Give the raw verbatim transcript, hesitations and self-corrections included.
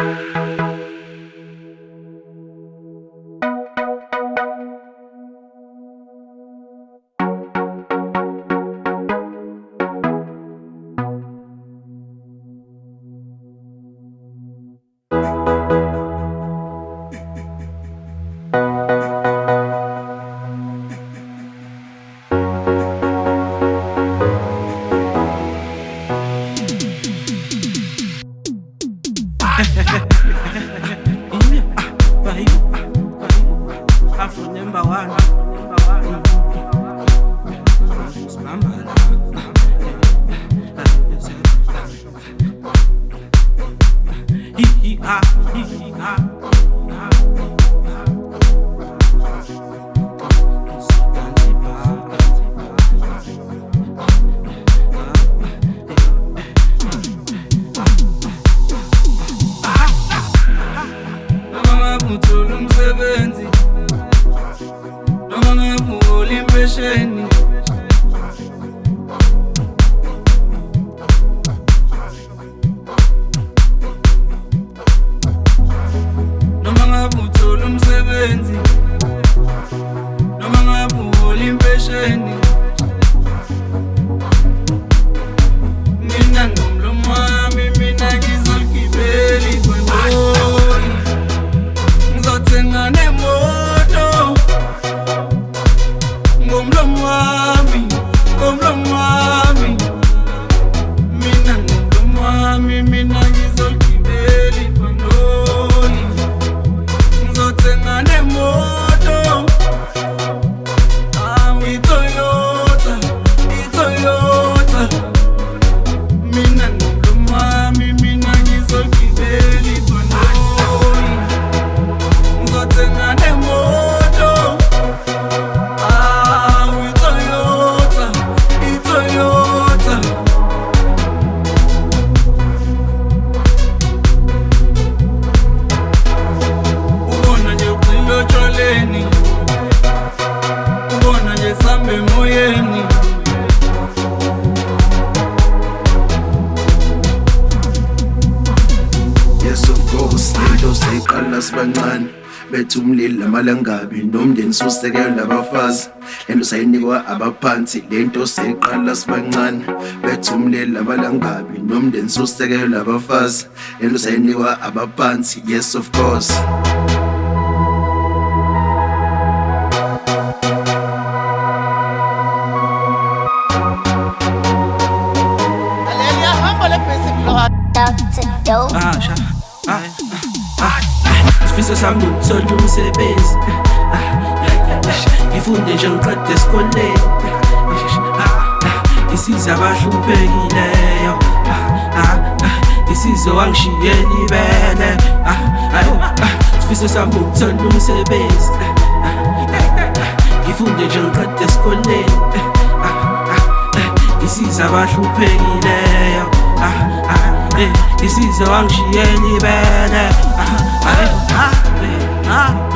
Afro number one. He he ah he he ah. Ngithola umsebenzi noma ngibuhola impesheni, noma ngabe uthola umsebenzi noma ngabe uhola impesheni, mina ngomlomo wami mina ngizoligibela ibhanoyi. Ngizothenga nemoto ngomlomo wami, ngomlomo wami, mina ngomlomo wami mina ngizoligibela ibhanoyi. Ngizothenga nemoto, ah, i-Toyota, i-Toyota, mina ngomlomo wami mina ngizoligibela ibhanoyi. Ngizothenga nemoto, ah, i-Toyota, i-Toyota. Ubona nje ugxile otshwaleni, ubona nje sihamba emoyeni. Yes of course, lento seyiqala sibancane, bethu umlilo amalangabi nomndeni sosekela abafazi. Lento sayinikwa abaphansi, lento seyiqala sibancane, bethu umlilo amalangabi nomndeni sosekela abafazi. Lento sayinikwa abaphansi, yes of course. Doctor Dope. Ah, sha, ah, ah, Sifisa sami ukuthola umsebenzi, ngifunde nje ngiqede esikoleni, isize abahluphekile, isize wangishiyela ibele. Sifisa sami ukuthola umsebenzi, ngifunde nje ngiqede esikoleni, isize abahluphekile, isize wangishiyela ibele.